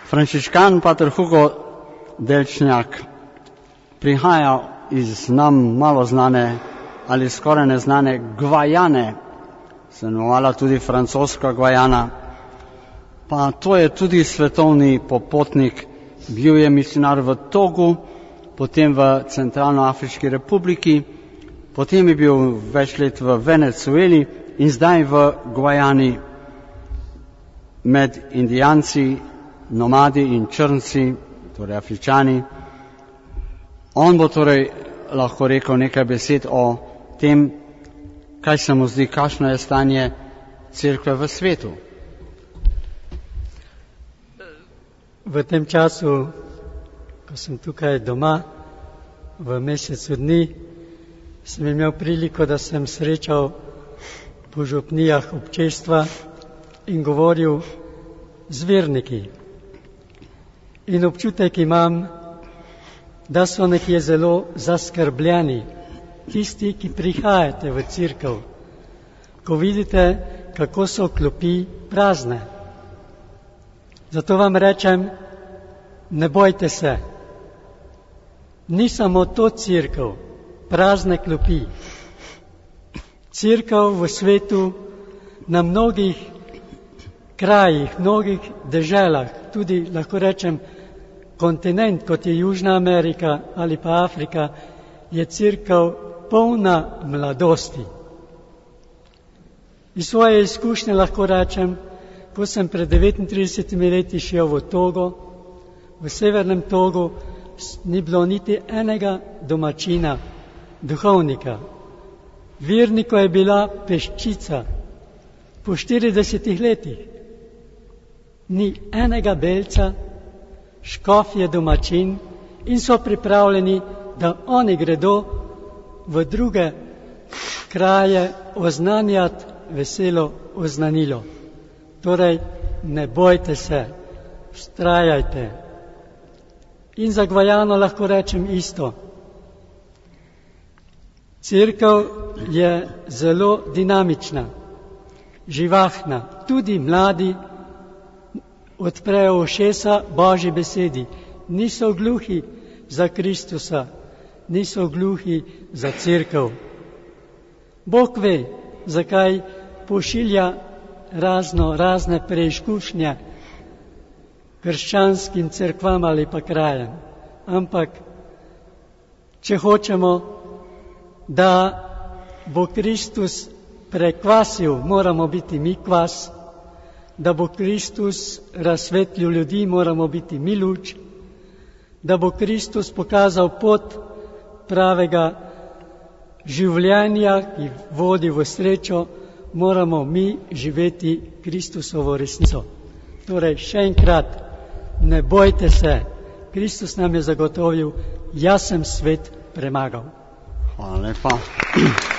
Frančiškan pater Hugo Delčnjak prihaja iz nam malo znane ali skoraj neznane Gvajane, se imenovala tudi francoska Gvajana, pa to je tudi svetovni popotnik, bil je misionar v Togu, potem v Centralnoafriški republiki, potem je bil več let v Venezueli in zdaj v Gvajani med Indijanci, nomadi in črnci, torej Afričani. On bo torej lahko rekel nekaj besed o tem, kaj se mu zdi, kakšno je stanje cerkve v svetu. V tem času, ko sem tukaj doma, v mesecu dni, sem imel priliko, da sem srečal po župnijah občestva in govoril z verniki. In občutek imam, da so nekje zelo zaskrbljeni tisti, ki prihajate v cerkev, ko vidite, kako so klopi prazne. Zato vam rečem, ne bojte se. Ni samo to cerkev, prazne klopi. Cerkev v svetu na mnogih krajih, mnogih deželah, tudi lahko rečem kontinent, kot je Južna Amerika ali pa Afrika, je cerkev polna mladosti. Iz svoje izkušnje lahko rečem, ko sem pred 39 leti šel v Togo, v severnem Togu ni bilo niti enega domačina, duhovnika. Vernikov je bila peščica. Po 40 letih ni enega belca, škof je domačin in so pripravljeni, da oni gredo v druge kraje oznanjati veselo oznanilo. Torej, ne bojte se, vztrajajte. In za Gvajano lahko rečem isto. Cerkev je zelo dinamična, živahna, tudi mladi odprejo ušesa Božji besedi. Niso gluhi za Kristusa, niso gluhi za cerkev. Bog ve, zakaj pošilja razne preizkušnje krščanskim cerkvam ali pa krajem. Ampak, če hočemo, da bo Kristus prekvasil, moramo biti mi kvas, da bo Kristus razsvetlil ljudi, moramo biti mi luč, da bo Kristus pokazal pot pravega življenja, ki vodi v srečo, moramo mi živeti Kristusovo resnico. Torej, še enkrat, ne bojte se, Kristus nam je zagotovil, jaz sem svet premagal. Hvala lepa.